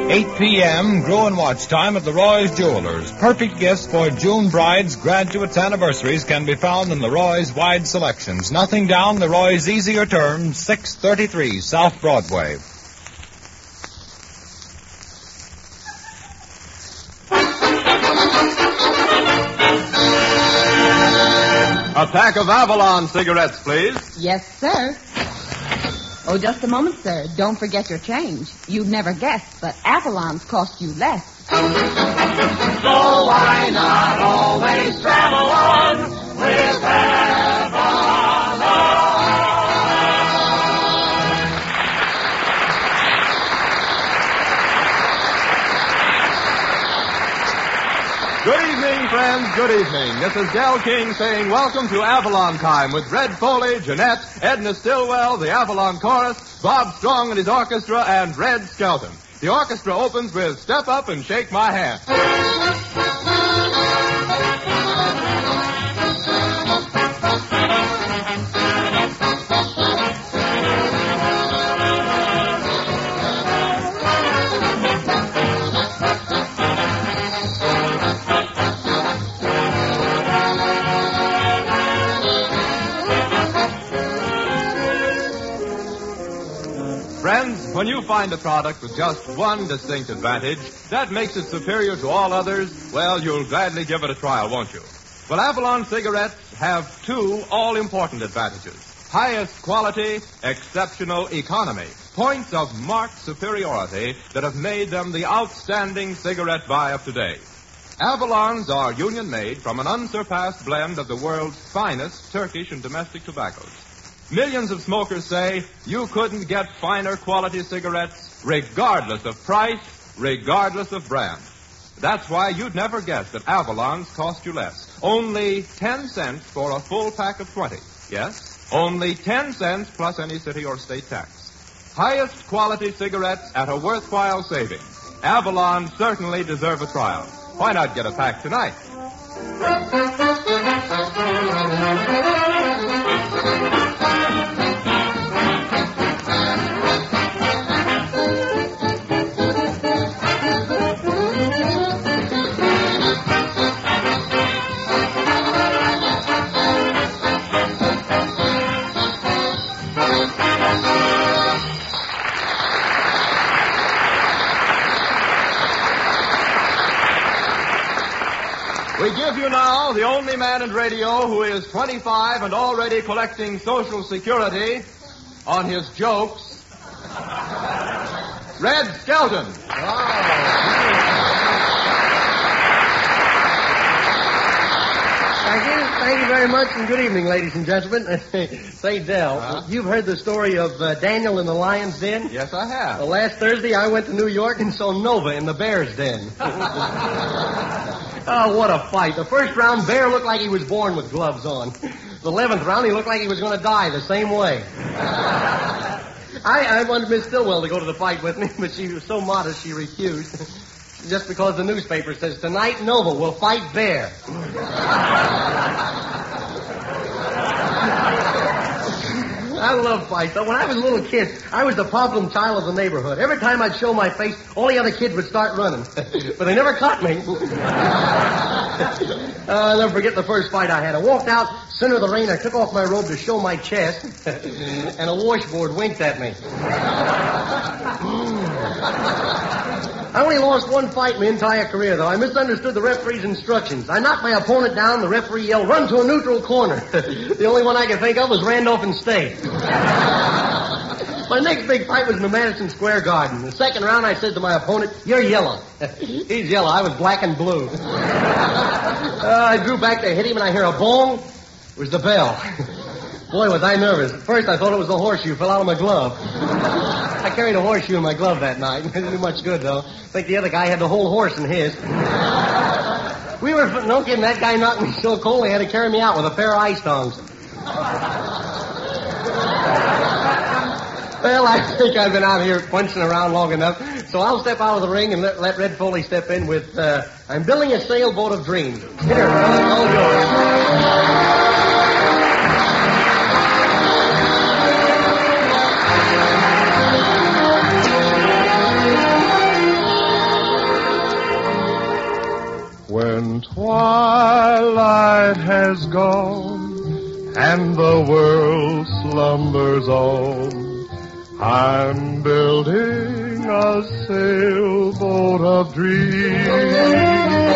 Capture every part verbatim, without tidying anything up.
eight p.m. Grow and watch time at Leroy's Jewelers. Perfect gifts for June brides, graduates, anniversaries can be found in Leroy's wide selections. Nothing down, Leroy's easier terms, six thirty-three South Broadway. A pack of Avalon cigarettes, please. Yes, sir. Oh, just a moment, sir. Don't forget your change. You'd never guess, but Avalon's cost you less. So why not always travel on with Avalon? Good evening, friends. Good evening. This is Del King saying welcome to Avalon Time with Red Foley, Jeanette, Edna Stillwell, the Avalon Chorus, Bob Strong and his orchestra, and Red Skelton. The orchestra opens with Step Up and Shake My Hand. Friends, when you find a product with just one distinct advantage that makes it superior to all others, well, you'll gladly give it a trial, won't you? Well, Avalon cigarettes have two all-important advantages. Highest quality, exceptional economy. Points of marked superiority that have made them the outstanding cigarette buy of today. Avalons are union-made from an unsurpassed blend of the world's finest Turkish and domestic tobaccos. Millions of smokers say you couldn't get finer quality cigarettes regardless of price, regardless of brand. That's why you'd never guess that Avalons cost you less. Only ten cents for a full pack of twenty. Yes, only ten cents plus any city or state tax. Highest quality cigarettes at a worthwhile saving. Avalon certainly deserve a trial. Why not get a pack tonight? We give you now the only man in radio who is twenty-five and already collecting Social Security on his jokes, Red Skelton. Thank you. Thank you very much, and good evening, ladies and gentlemen. Say, Del, uh-huh. You've heard the story of uh, Daniel in the Lion's Den? Yes, I have. Well, last Thursday I went to New York and saw Nova in the Bear's Den. Oh, what a fight. The first round, Bear looked like he was born with gloves on. The eleventh round, he looked like he was going to die the same way. I, I wanted Miss Stillwell to go to the fight with me, but she was so modest she refused. Just because the newspaper says, tonight Nova will fight Bear. I love fights. When I was a little kid, I was the problem child of the neighborhood. Every time I'd show my face, all the other kids would start running. But they never caught me. uh, I'll never forget the first fight I had. I walked out, center of the ring, I took off my robe to show my chest, and a washboard winked at me. I only lost one fight in my entire career, though. I misunderstood the referee's instructions. I knocked my opponent down. The referee yelled, run to a neutral corner. The only one I could think of was Randolph and State. My next big fight was in the Madison Square Garden. The second round, I said to my opponent, you're yellow. He's yellow. I was black and blue. uh, I drew back to hit him, and I hear a bong. It was the bell. Boy, was I nervous. At first, I thought it was the horseshoe fell out of my glove. I carried a horseshoe in my glove that night. It didn't do much good, though. I think the other guy had the whole horse in his. We were, no kidding, that guy knocked me so cold he had to carry me out with a pair of ice tongs. Well, I think I've been out here punching around long enough, so I'll step out of the ring and let, let Red Foley step in with, uh, I'm building a sailboat of dreams. Here, brother, all yours. twilight has gone and the world slumbers on, I'm building a sailboat of dreams.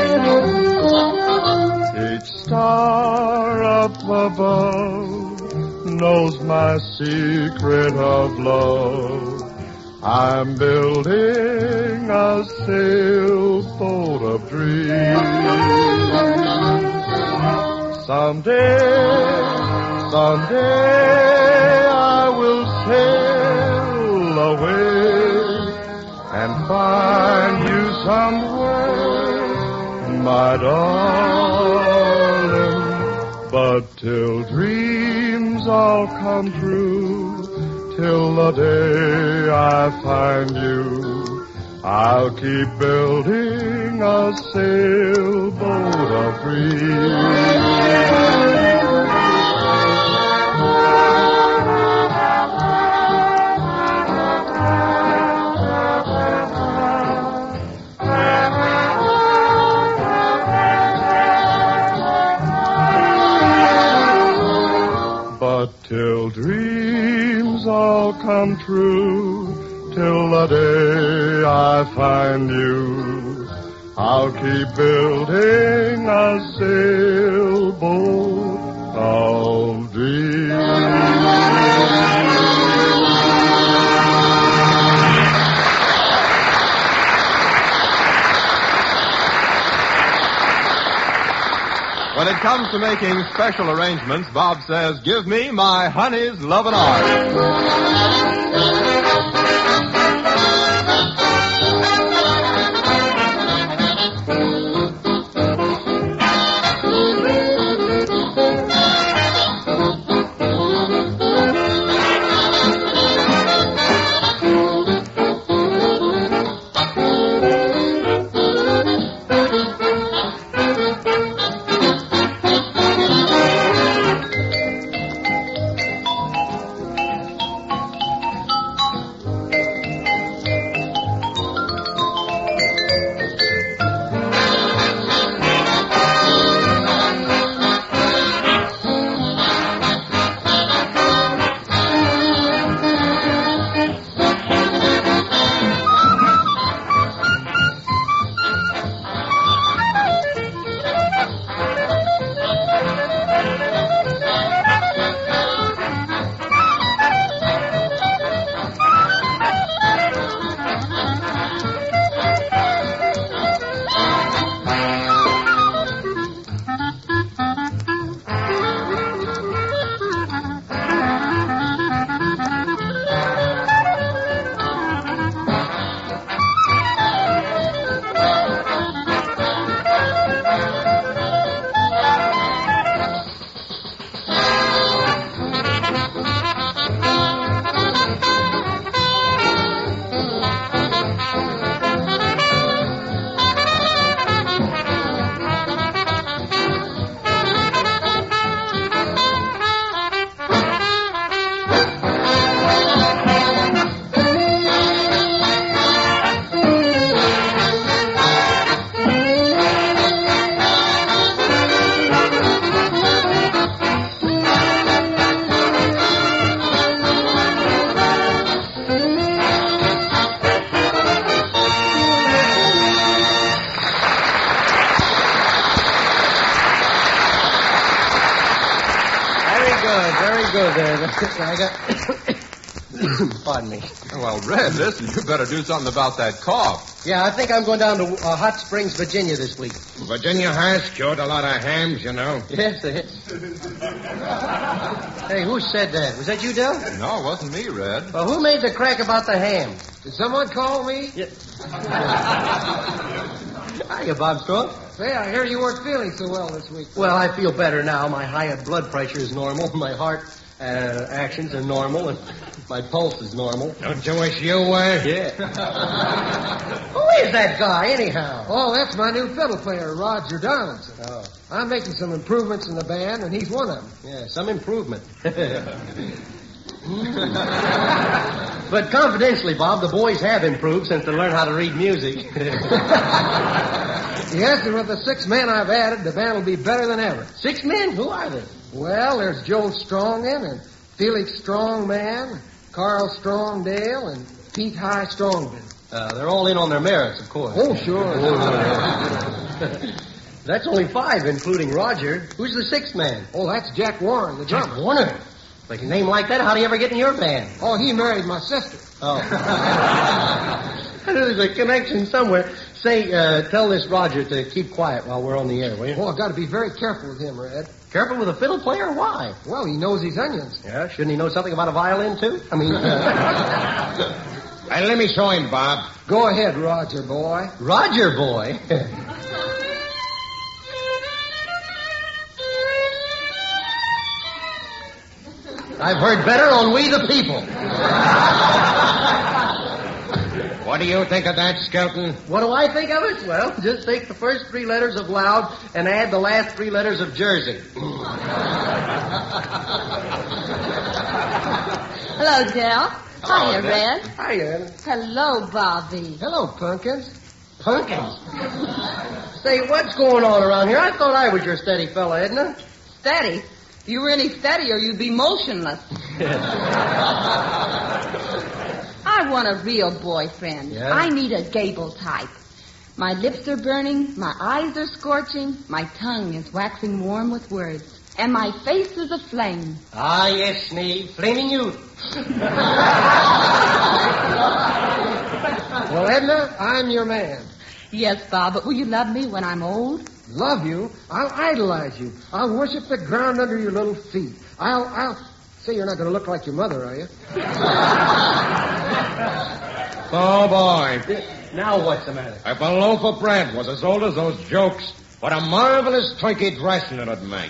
Each star up above knows my secret of love. I'm building a sailboat of dreams. Someday, someday I will sail away and find you somewhere, my darling. But till dreams all come true, till the day I find you, I'll keep building a sailboat of dreams. Till dreams all come true, till the day I find you, I'll keep building a sailboat of dreams. When it comes to making special arrangements, Bob says, give me my honey's love and I got... Pardon me. Well, Red, listen, you better do something about that cough. Yeah, I think I'm going down to uh, Hot Springs, Virginia this week. Virginia has cured a lot of hams, you know. Yes, it is. Hey, who said that? Was that you, Del? No, it wasn't me, Red. Well, who made the crack about the ham? Did someone call me? Yeah. Hiya, Bob Straw. Say, I hear you weren't feeling so well this week. Well, I feel better now. My high blood pressure is normal. My heart uh, actions are normal, and my pulse is normal. Don't you wish you were? Yeah. Who is that guy, anyhow? Oh, that's my new fiddle player, Roger Donaldson. Oh. I'm making some improvements in the band, and he's one of them. Yeah, some improvement. But confidentially, Bob, the boys have improved since they learned how to read music. Yes, and with the six men I've added, the band will be better than ever. Six men? Who are they? Well, there's Joe Strongen and Felix Strongman, Carl Strongdale, and Pete High Strongman. Uh, they're all in on their merits, of course. Oh, sure. That's only five, including Roger. Who's the sixth man? Oh, that's Jack Warren, the drummer. Jack Warner. Like a name like that, how do you ever get in your band? Oh, he married my sister. Oh. There's a connection somewhere. Say, uh, tell this Roger to keep quiet while we're on the air, will you? Oh, I've got to be very careful with him, Red. Careful with a fiddle player? Why? Well, he knows his onions. Yeah, shouldn't he know something about a violin, too? I mean... Uh... Hey, let me show him, Bob. Go ahead, Roger boy. Roger boy? I've heard better on We the People. What do you think of that, Skelton? What do I think of it? Well, just take the first three letters of Loud and add the last three letters of Jersey. Hello, Del. Hiya, Del. Red. Hiya. Hello, Bobby. Hello, Pumpkins. Pumpkins. Say, what's going on around here? I thought I was your steady fella, Edna. Steady. If you were any steadier, you'd be motionless. I want a real boyfriend. Yeah? I need a Gable type. My lips are burning, my eyes are scorching, my tongue is waxing warm with words, and my face is aflame. Ah, yes, Snee. Flaming youth. Well, Edna, I'm your man. Yes, Bob, but will you love me when I'm old? Love you. I'll idolize you. I'll worship the ground under your little feet. I'll, I'll... Say, you're not going to look like your mother, are you? Oh, boy. Now what's the matter? If a loaf of bread was as old as those jokes, what a marvelous turkey dressing it'd make.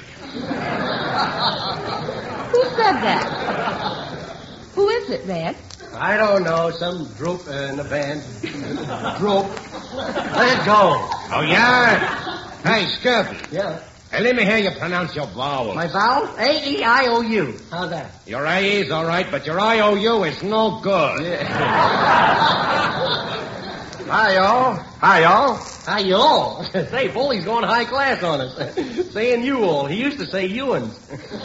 Who said that? Who is it, Red? I don't know. Some droop uh, in the band. Droop. Let it go. Oh, yeah? Hey, Skelton. Yeah. Hey, let me hear you pronounce your vowels. My vowel? A E I O U. How's that? Your A E's all right, but your I O U is no good. Hi, y'all. Hi, y'all. Hi, y'all. Say, Foley's going high class on us. Saying you all. He used to say Ewans.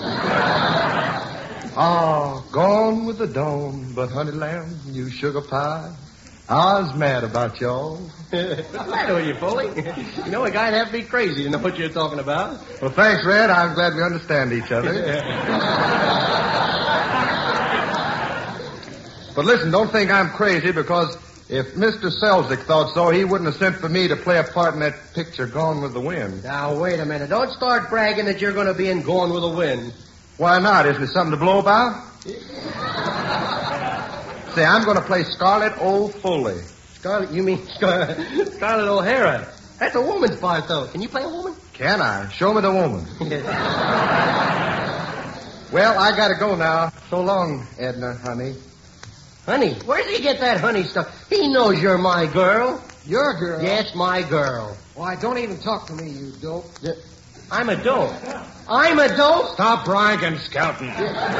Ah, gone with the dawn, but honey lamb, you sugar pie. I was mad about y'all. What's the matter with you, Foley? You know, a guy'd have to be crazy to know what you're talking about. Well, thanks, Red. I'm glad we understand each other. But listen, don't think I'm crazy, because if Mister Selznick thought so, he wouldn't have sent for me to play a part in that picture, Gone with the Wind. Now, wait a minute. Don't start bragging that you're going to be in Gone with the Wind. Why not? Isn't it something to blow about? Say, I'm going to play Scarlett O'Foley. Scarlett, you mean Scar- Scarlett O'Hara? That's a woman's part, though. Can you play a woman? Can I? Show me the woman. Well, I got to go now. So long, Edna, honey. Honey? Where did he get that honey stuff? He knows you're my girl. Your girl? Yes, my girl. Why, don't even talk to me, you dope. I'm a dope. I'm a dope? Stop bragging, Skelton.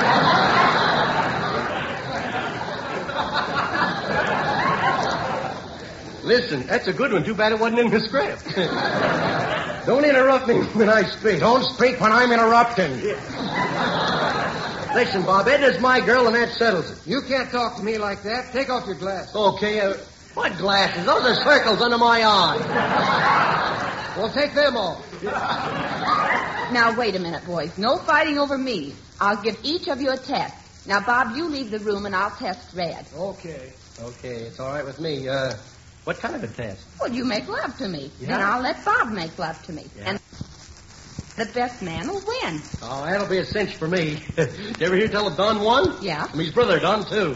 Listen, that's a good one. Too bad it wasn't in the script. Don't interrupt me when I speak. Don't speak when I'm interrupting. Listen, Bob, Edna's my girl, and that settles it. You can't talk to me like that. Take off your glasses. Okay, uh, what glasses? Those are circles under my eyes. Well, take them off. Now, wait a minute, boys. No fighting over me. I'll give each of you a test. Now, Bob, you leave the room, and I'll test Red. Okay. Okay, it's all right with me. Uh, what kind of a test? Well, you make love to me. Yeah. Then I'll let Bob make love to me. Yeah. And the best man will win. Oh, that'll be a cinch for me. Did you ever hear tell of Don one? Yeah. And his brother, Don two.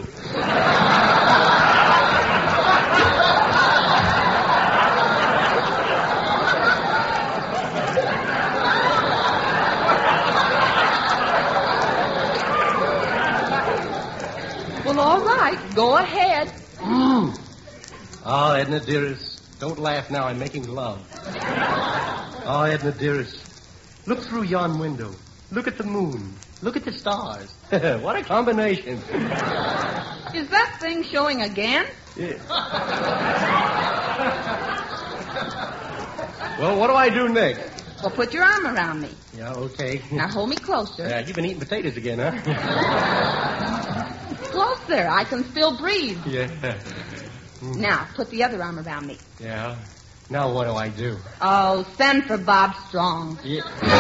Well, all right. Go ahead. Mm. Oh, Edna, dearest, don't laugh now. I'm making love. Oh, Edna, dearest, look through yon window. Look at the moon. Look at the stars. What a combination. Is that thing showing again? Yeah. Well, what do I do next? Well, put your arm around me. Yeah, okay. Now hold me closer. Yeah, you've been eating potatoes again, huh? Closer. I can still breathe. Yeah. Now, put the other arm around me. Yeah. Now what do I do? Oh, send for Bob Strong. Yeah.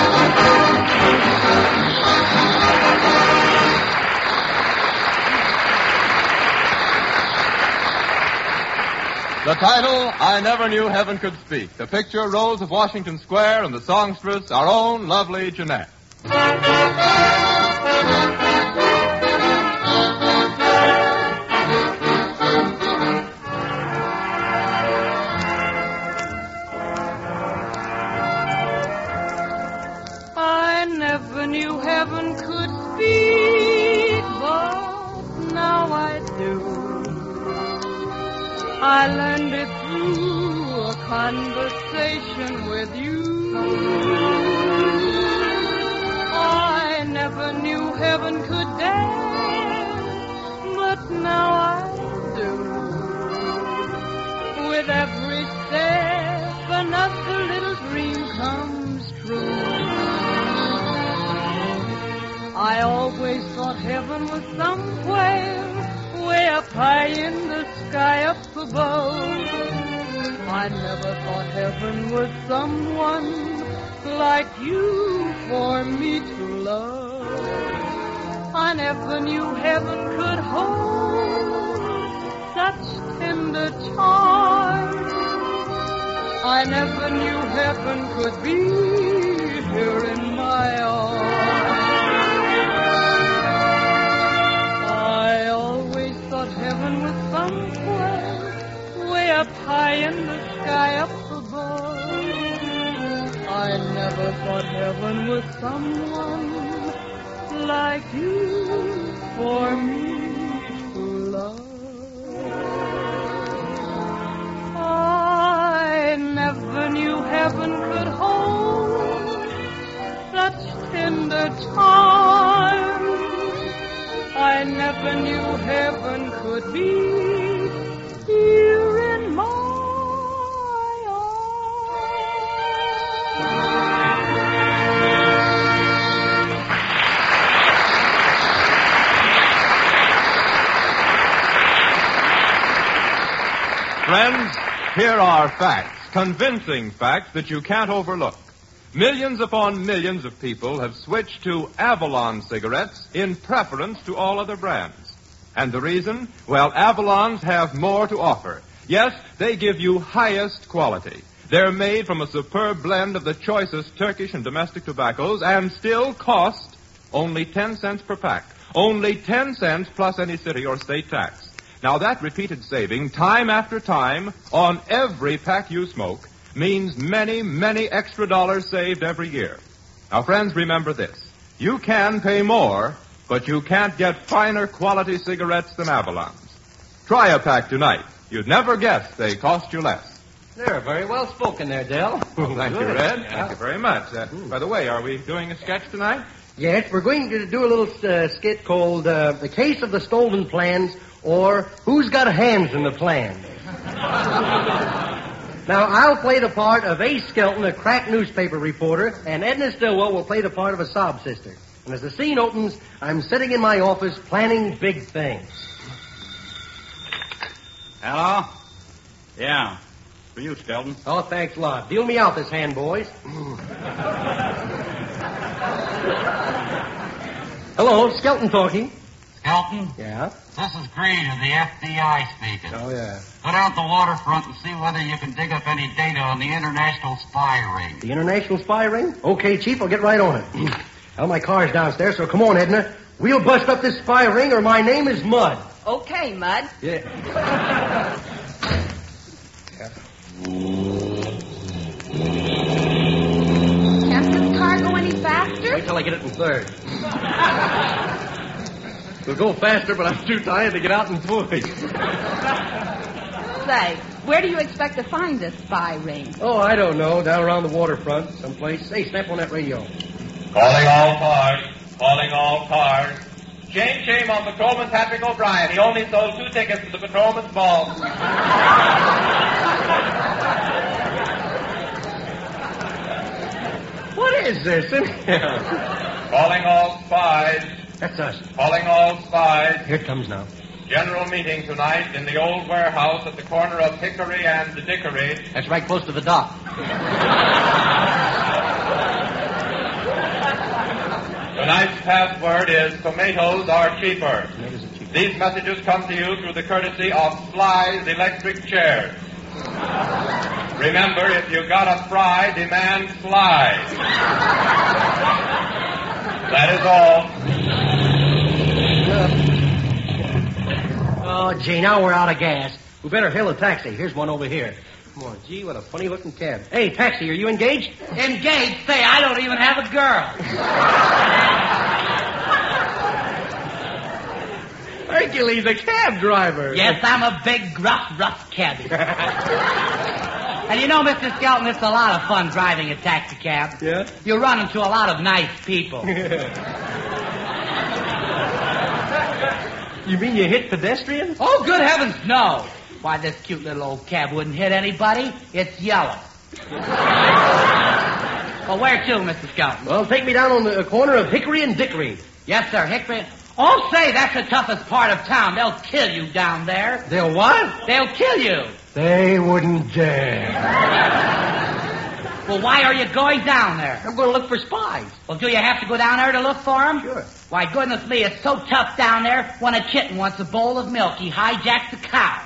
The title, I Never Knew Heaven Could Speak. The picture, Rose of Washington Square, and the songstress, our own lovely Jeanette. I never knew heaven could speak, but now I do. I learned it through a conversation with you. I never knew heaven could dance, but now I do. With every step, another little dream comes true. I always thought heaven was somewhere way up high in the sky up above. I never thought heaven was someone like you for me to love. I never knew heaven could hold such tender charms. I never knew heaven could be here in my arms. Heaven was somewhere way up high in the sky up above. I never thought heaven was someone like you for me to love. I never knew heaven could hold such tender charms. I never knew heaven could be here in my Friends, here are facts, convincing facts that you can't overlook. Millions upon millions of people have switched to Avalon cigarettes in preference to all other brands. And the reason? Well, Avalons have more to offer. Yes, they give you highest quality. They're made from a superb blend of the choicest Turkish and domestic tobaccos and still cost only ten cents per pack. Only ten cents plus any city or state tax. Now, that repeated saving, time after time, on every pack you smoke, means many, many extra dollars saved every year. Now, friends, remember this. You can pay more, but you can't get finer quality cigarettes than Avalon's. Try a pack tonight. You'd never guess they cost you less. They're very well spoken there, Del. Well, thank you, Good. Red. Yeah. Thank you very much. Uh, by the way, are we doing a sketch tonight? Yes, we're going to do a little uh, skit called uh, The Case of the Stolen Plans, or Who's Got Hands in the Plan. Now, I'll play the part of Ace Skelton, a crack newspaper reporter, and Edna Stillwell will play the part of a sob sister. And as the scene opens, I'm sitting in my office planning big things. Hello? Yeah. For you, Skelton. Oh, thanks a lot. Deal me out this hand, boys. Hello, Skelton talking. Skelton? Yeah? This is Greene of the F B I speaking. Oh, yeah. Go down to the waterfront and see whether you can dig up any data on the international spy ring. The international spy ring? Okay, Chief, I'll get right on it. Well, my car's downstairs, so come on, Edna. We'll bust up this spy ring or my name is Mud. Okay, Mud. Yeah. Can't this car go any faster? Wait till I get it in third. We'll go faster, but I'm too tired to get out and push. Say, where do you expect to find this spy ring? Oh, I don't know. Down around the waterfront, someplace. Hey, snap on that radio. Calling all cars. Calling all cars. Shame, shame on Patrolman Patrick O'Brien. He only sold two tickets to the Patrolman's Ball. What is this in here? Calling all spies. That's us. Calling all spies. Here it comes now. General meeting tonight in the old warehouse at the corner of Hickory and Dickory. That's right close to the dock. Tonight's password is tomatoes are cheaper. Tomatoes are cheaper. These messages come to you through the courtesy of Sly's Electric Chairs. Remember, if you got a fry, demand Sly. That is all. Oh, gee, now we're out of gas. We better hail a taxi. Here's one over here. Come on, gee, what a funny-looking cab. Hey, taxi, are you engaged? Engaged? Say, I don't even have a girl. Hercules, a cab driver. Yes, I'm a big, gruff, rough cabbie. And you know, Mister Skelton, it's a lot of fun driving a taxi cab. Yeah? You run into a lot of nice people. You mean you hit pedestrians? Oh, good heavens, no. Why, this cute little old cab wouldn't hit anybody. It's yellow. Well, where to, Mister Skelton? Well, take me down on the corner of Hickory and Dickory. Yes, sir, Hickory. Oh, say, that's the toughest part of town. They'll kill you down there. They'll what? They'll kill you. They wouldn't dare. Well, why are you going down there? I'm going to look for spies. Well, do you have to go down there to look for them? Sure. Why, goodness me, it's so tough down there. When a kitten wants a bowl of milk, he hijacks a cow.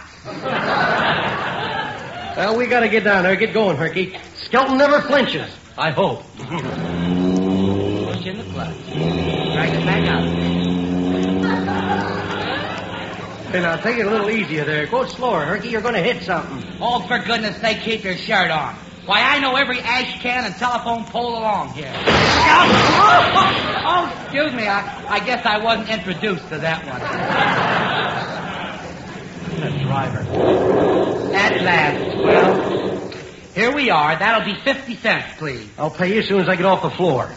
Well, we got to get down there. Get going, Herky. Skelton never flinches. I hope. Push in the clutch. Drag it back out. Hey, now, take it a little easier there. Go slower, Herky. You're going to hit something. Oh, for goodness sake, keep your shirt on. Why, I know every ash can and telephone pole along here. Oh, oh, oh excuse me. I, I guess I wasn't introduced to that one. That driver. At last. Well, here we are. That'll be fifty cents, please. I'll pay you as soon as I get off the floor.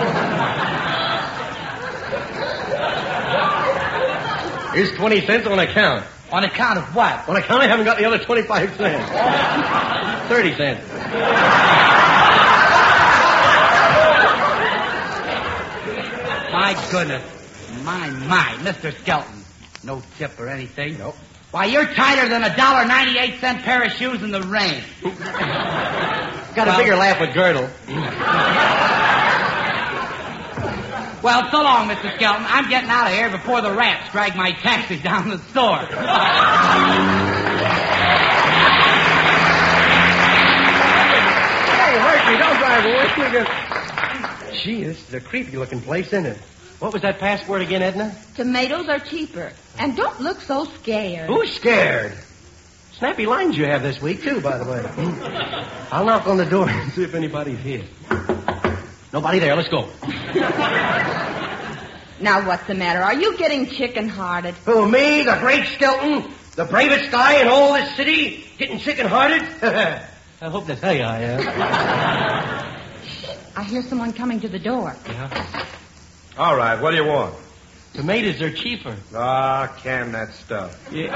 Here's twenty cents on account. On account of what? On account I haven't got the other twenty-five cents. thirty cents. My goodness. My, my, Mister Skelton. No tip or anything. Nope. Why, you're tighter than a dollar ninety-eight cent pair of shoes in the rain. Got a bigger laugh with girdle. Well, so long, Mister Skelton. I'm getting out of here before the rats drag my taxi down the store. Hey, Herky, don't drive away. Gee, this is a creepy-looking place, isn't it? What was that password again, Edna? Tomatoes are cheaper. And don't look so scared. Who's scared? Snappy lines you have this week, too, by the way. I'll knock on the door and see if anybody's here. Nobody there. Let's go. Now, what's the matter? Are you getting chicken-hearted? Who, me, the great Skelton? The bravest guy in all this city? Getting chicken-hearted? I hope to tell you I am. I hear someone coming to the door. Yeah. All right, what do you want? Tomatoes are cheaper. Ah, can that stuff. Yeah.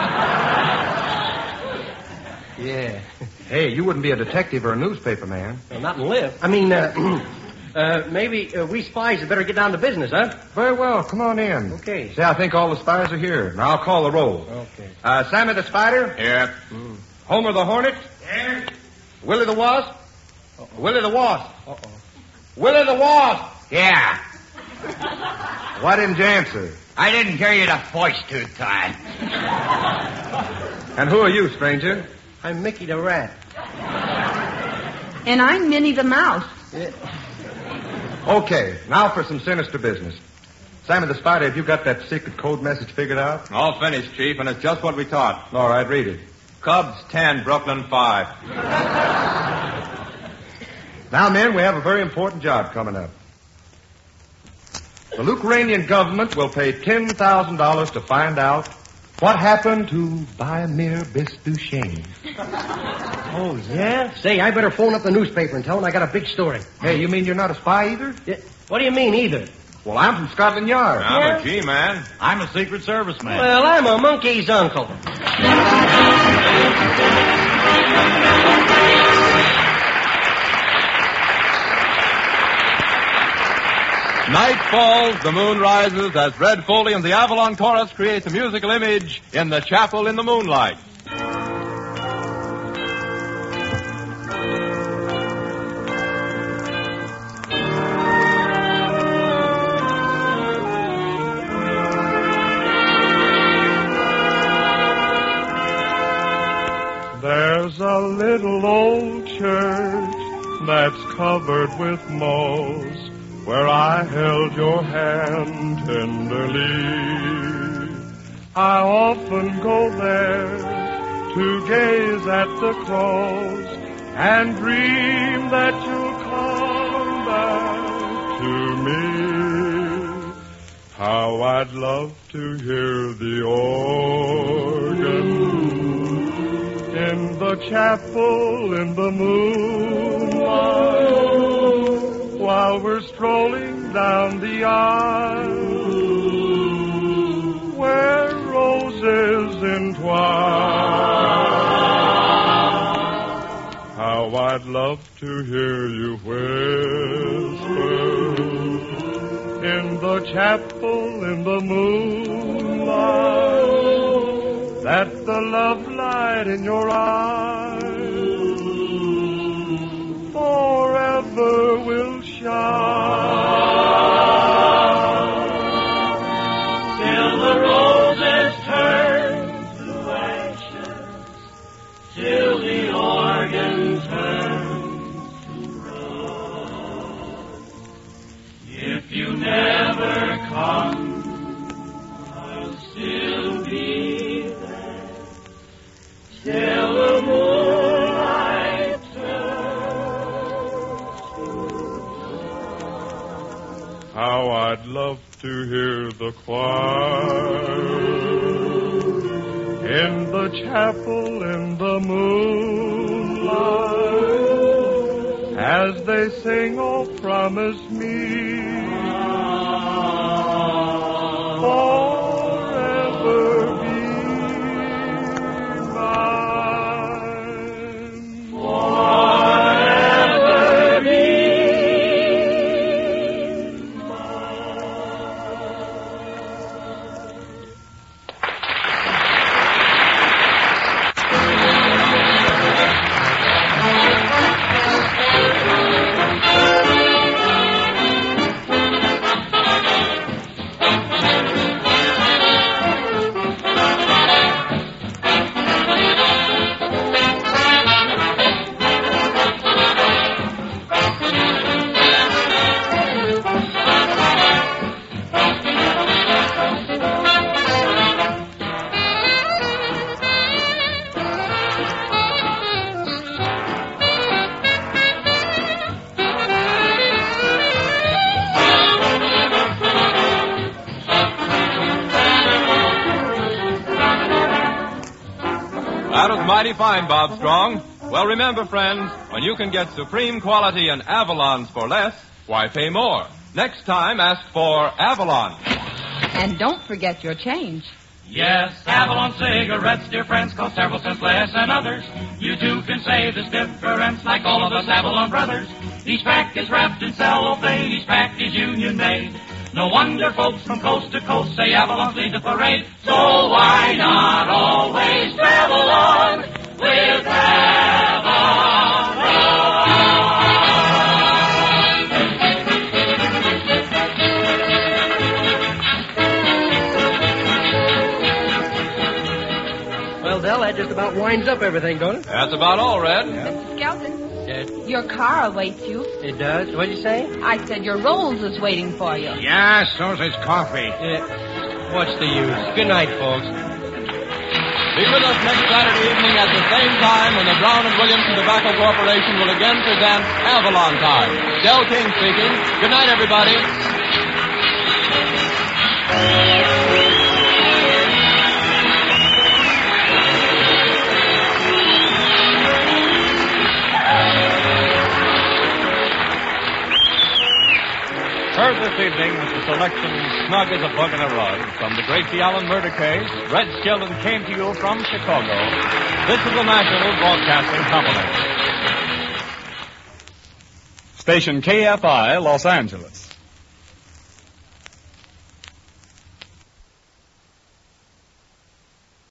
Yeah. Hey, you wouldn't be a detective or a newspaper man. Well, not in live. I mean, uh, uh, maybe uh, we spies had better get down to business, huh? Very well, come on in. Okay. See, I think all the spies are here. Now, I'll call the roll. Okay. Uh, Sammy the Spider? Here. Mm. Homer the Hornet? Here. Willie the Wasp? Uh-oh. Willie the Wasp? Uh-oh. Willie the Wasp! Yeah. Why didn't you answer? I didn't hear you the voice two times. And who are you, stranger? I'm Mickey the Rat. And I'm Minnie the Mouse. Yeah. Okay, now for some sinister business. Sammy the Spider, have you got that secret code message figured out? All finished, Chief, and it's just what we thought. All right, read it. Cubs ten, Brooklyn five. Now, men, we have a very important job coming up. The Lucranian government will pay ten thousand dollars to find out what happened to Bymir Bisduchesne. Oh, yeah? Say, I better phone up the newspaper and tell them I got a big story. Hey, you mean you're not a spy either? Yeah. What do you mean, either? Well, I'm from Scotland Yard. I'm a G-man. I'm a Secret Service man. Well, I'm a monkey's uncle. Night falls, the moon rises as Red Foley and the Avalon Chorus create the musical image in the chapel in the moonlight. There's a little old church that's covered with moss, where I held your hand tenderly. I often go there to gaze at the cross and dream that you'll come back to me. How I'd love to hear the organ in the chapel in the moonlight, while we're strolling down the aisle where roses entwine. How I'd love to hear you whisper in the chapel in the moonlight that the love light in your eyes forever will shine till the roses turn to ashes, till the organ turns to rust. If you never come, I'll still be there till the moonlight turns to rust. How I'd love to hear the choir in the chapel in the moonlight as they sing, "Oh, promise me forever be mine, forever be That was mighty fine, Bob Strong. Well, remember, friends, when you can get supreme quality in Avalons for less, why pay more? Next time, ask for Avalon. And don't forget your change. Yes, Avalon cigarettes, dear friends, cost several cents less than others. You too can save this difference like all of us Avalon brothers. Each pack is wrapped in cellophane, each pack is union made. No wonder folks from coast to coast say Avalon's lead the parade. So why not always travel on with Avalon? Well, Del, that just about winds up everything, don't it? That's about all, Red. Mister Skelton, Yes. your car awaits you. It does? What'd you say? I said your rolls is waiting for you. Yeah, so's his coffee. Uh, what's the use? Good night, folks. Be with us next Saturday evening at the same time when the Brown and Williamson Tobacco Corporation will again present Avalon Time. Del King speaking. Good night, everybody. Heard this evening with the selection snug as a bug in a rug from the Gracie Allen murder case. Red Skelton came to you from Chicago. This is the National Broadcasting Company. Station K F I, Los Angeles.